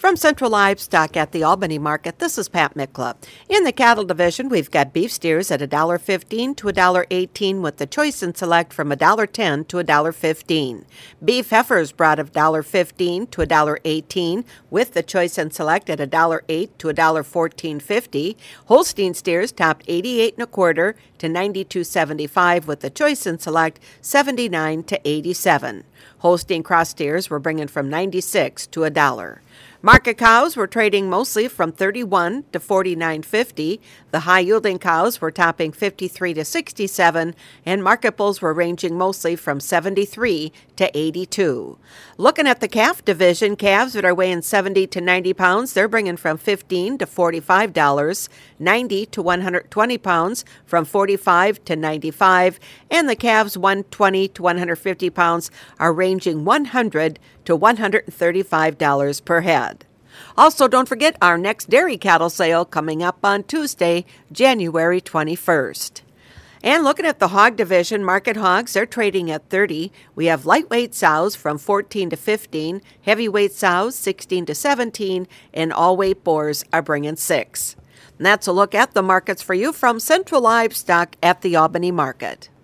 From Central Livestock at the Albany Market, this is Pat Mikla. In the cattle division, we've got beef steers at $1.15 to $1.18 with the choice and select from $1.10 to $1.15. Beef heifers brought of $1.15 to $1.18 with the choice and select at $1.08 to $1.14.50. Holstein steers topped 88 and a quarter to 92.75 with the choice and select 79 to 87. Holstein cross steers were bringing from 96 to $1. Market cows were trading mostly from 31 to 49.50. The high-yielding cows were topping 53 to 67, and market bulls were ranging mostly from 73 to 82. Looking at the calf division, calves that are weighing 70 to 90 pounds, they're bringing from $15 to $45, 90 to 120 pounds from $45 to $95, and the calves 120 to 150 pounds are ranging $100 to $135 per head. Also, don't forget our next dairy cattle sale coming up on Tuesday, January 21st. And looking at the hog division, market hogs, they're trading at 30. We have lightweight sows from 14 to 15, heavyweight sows 16 to 17, and all-weight boars are bringing 6. And that's a look at the markets for you from Central Livestock at the Albany Market.